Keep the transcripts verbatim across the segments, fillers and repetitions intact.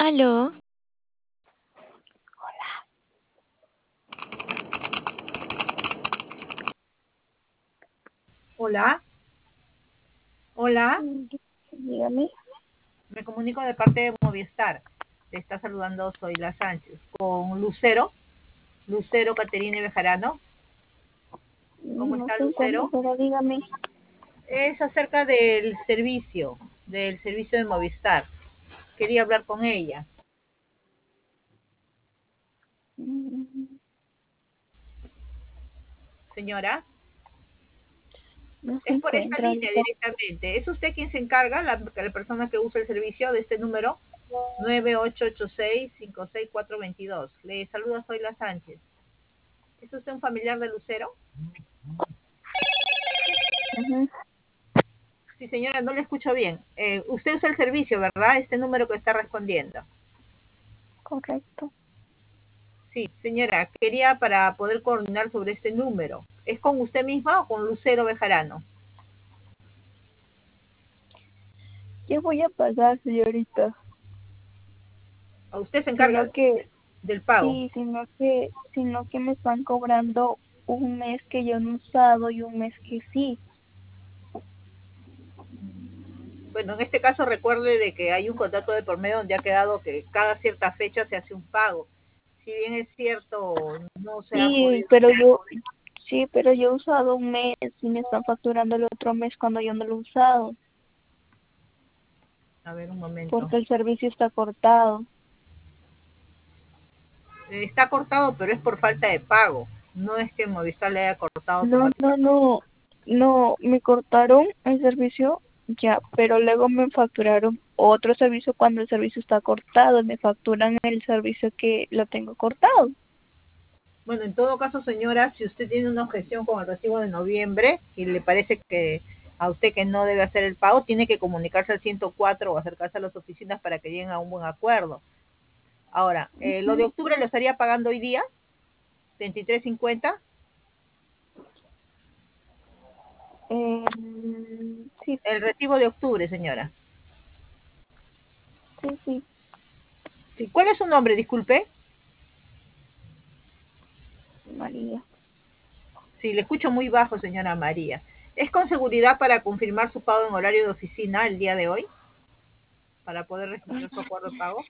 Aló, Hola, hola, Mm, Dígame. me comunico de parte de Movistar. Te está saludando Zoila Sánchez con Lucero, Lucero Caterine Bejarano. ¿Cómo No está se encuentra, Lucero? pero dígame. Es acerca del servicio, del servicio de Movistar. Quería hablar con ella. Mm, Señora, No se es por esta encuentra línea ahorita. directamente. ¿Es usted quien se encarga, la, la persona que usa el servicio de este número? nueve ocho ocho seis, cinco seis cuatro dos dos. Le saluda Zoila Sánchez. ¿Es usted un familiar de Lucero? Ujú, Sí, señora, no le escucho bien. Eh, usted usa el servicio, ¿verdad? Este número que está respondiendo. correcto. Sí, señora, quería para poder coordinar sobre este número. ¿Es con usted misma o con Lucero Bejarano? Yo voy a pasar, señorita. ¿O usted se encarga Sino que, del pago? sí, sino que, sino que me están cobrando un mes que yo no he usado y un mes que sí. Bueno, en este caso recuerde de que hay un contrato de por medio donde ha quedado que cada cierta fecha se hace un pago. Si bien es cierto, no se ha Sí, podido. pero yo, sí, pero yo he usado un mes y me están facturando el otro mes cuando yo no lo he usado, A ver, un momento. porque el servicio está cortado. Eh, Está cortado, pero es por falta de pago. No es que Movistar le haya cortado No, no, automáticamente. no, no, me cortaron el servicio ya, pero luego me facturaron otro servicio cuando el servicio está cortado, me facturan el servicio que lo tengo cortado. Bueno, en todo caso, señora, si usted tiene una objeción con el recibo de noviembre y le parece que a usted que no debe hacer el pago, tiene que comunicarse al ciento cuatro o acercarse a las oficinas para que lleguen a un buen acuerdo. Ahora, eh, lo de Ujú. octubre lo estaría pagando hoy día, veintitrés cincuenta. Em, sí, El recibo de octubre, señora. sí, sí, Sí, ¿cuál es su nombre? Disculpe. María. Sí, le escucho muy bajo, señora María. ¿Es con seguridad para confirmar su pago en horario de oficina el día de hoy? Para poder registrar su acuerdo de pago.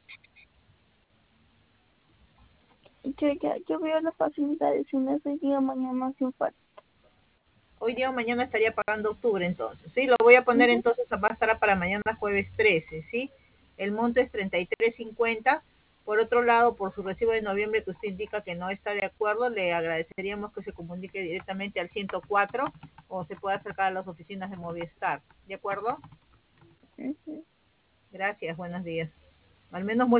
Yo ya, yo veo las facilidades y me soy día mañana sin falta. Hoy día o mañana estaría pagando octubre entonces, ¿sí? Lo voy a poner Ujú, entonces, va a estar para mañana jueves trece, ¿sí? El monto es treinta y tres cincuenta. Por otro lado, por su recibo de noviembre que usted indica que no está de acuerdo, le agradeceríamos que se comunique directamente al ciento cuatro o se pueda acercar a las oficinas de Movistar, ¿de acuerdo? ujú. Gracias, buenos días. Al menos